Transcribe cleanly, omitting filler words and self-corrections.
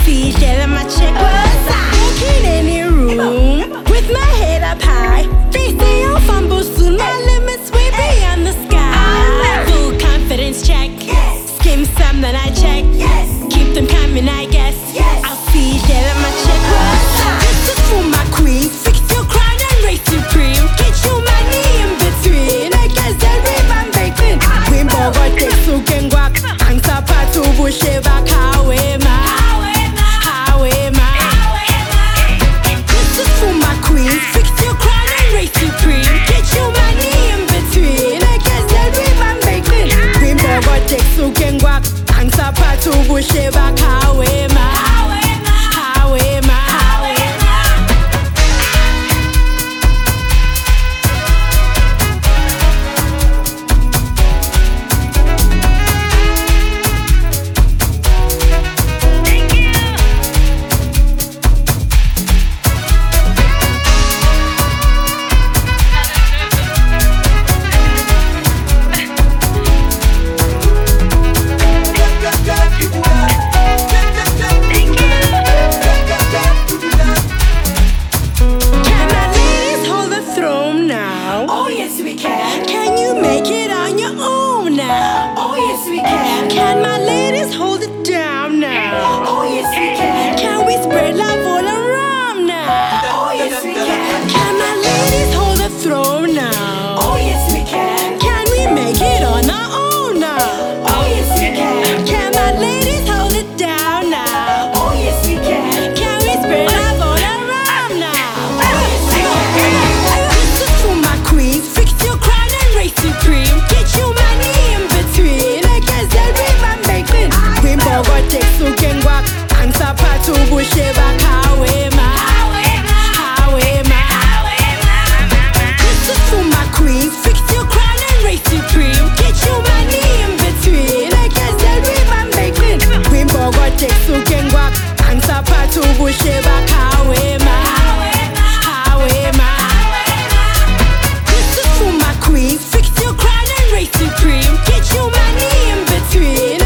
official and my check was walking in the room with my head up high. They say I'll fumble soon, my limits way beyond the sky. Full confidence check, skim some then I check. Keep them coming, I guess. Official and my check was this is for my queen. Fix your crown and reign supreme. Get your money in between. I guess that rhythm baking. Queen Bogo takes to Gengwak. Angsa patu bushe back highway ma. This is for my queen. Fix your crown and reign supreme. Get your money in between. I guess that rhythm baking. Queen Bogo takes to Gengwak. Angsa patu bushe back highway ma. Can you make it on your own now? Oh yes we can. Can my ladies hold it down now? Oh yes we can. Can we spread love all around now? Oh yes we can. Can my ladies hold the throne now? Oh yes we can. Can we make it on our own now? Oh yes we can. Can my ladies hold it down now? Oh yes we can. Can we spread love all around now? Oh yes we can. This is for my queen. Fix your crown and reign supreme. Get your money in between. I guess that rhythm baking. Queen Bogo takes to Gengwak. Angsa patu bushe back highway ma. Highway ma. This is for my queen. Fix your crown and reign supreme. Get your money in between. I guess that rhythm baking. Queen Bogo takes to Gengwak. Angsa patu bushe back highway ma. Highway ma. This is for my queen. Fix your crown and reign supreme. Get your money in between.